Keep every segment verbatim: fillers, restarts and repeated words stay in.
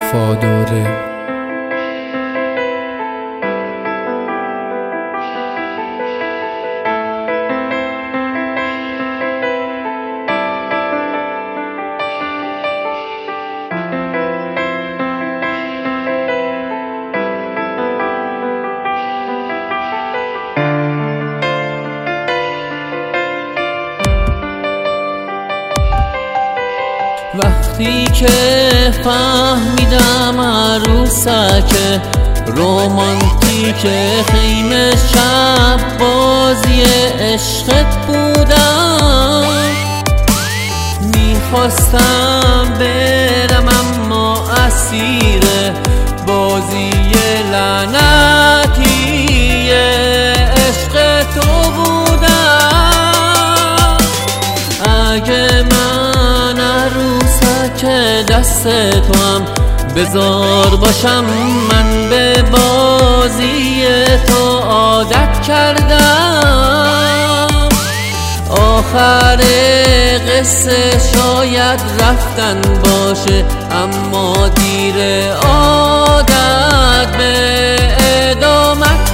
وفاداره. وقتی که فهمیدم عروسک رومانتیک خیمه شب بازی عشقت بودم، میخواستم برم اما اسیر بازی لعنتی عشق تو بودم. اگه من عروسک دست تو هم بذار باشم، من به بازی تو عادت کردم. آخر قصه شاید رفتن باشه، اما دیر عادت به ادامت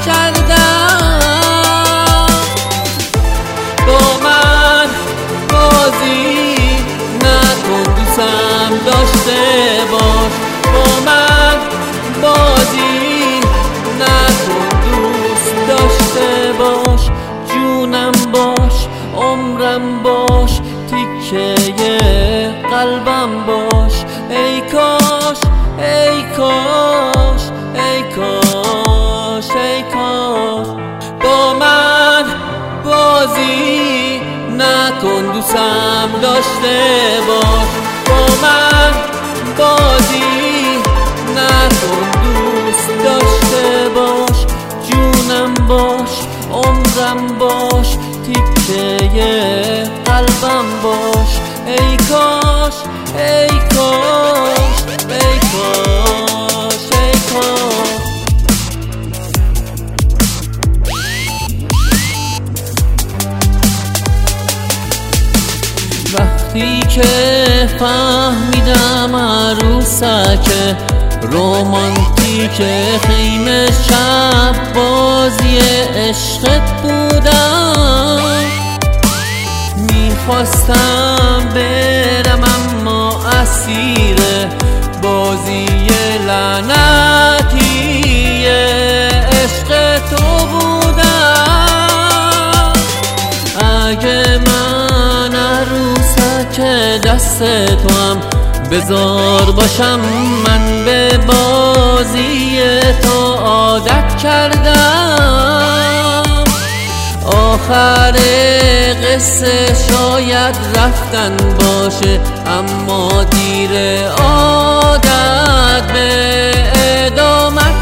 کردم. با من بازی نکن دوستم داشته باش، با من بازی نکن دوست داشته باش. جونم باش، عمرم باش، تیکه قلبم باش. ای کاش ای کاش ای کاش ای کاش با من بازی نکن دوستم داشته باش، با من بازی نکن دوست داشته باش. جونم باش، عمرم باش، تیکه قلبم باش. ای کاش ای کاش ای کاش ای کاش وقتی که فهمیدم عروسک رومانتیک خیمه شب بازی عشقت بودم، میخواستم برم اما اسیر بازی لعنتی عشق تو بودم. اگه من عروسک دست تو هم بذار باشم، من به بازی تو عادت کردم. آخر قصه شاید رفتن باشه، اما دیر عادت به ادامت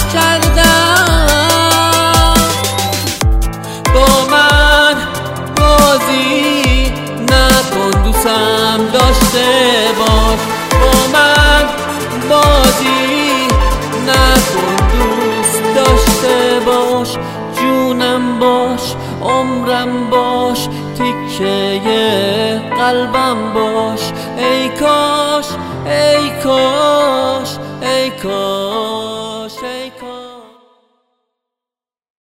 کردم. با من بازی نکن دوستم داشته باش، با من بازی نکن دوست داشته باش. جونم باش، عمرم باش، تیکه قلبم باش. ای کاش ای کاش ای کاش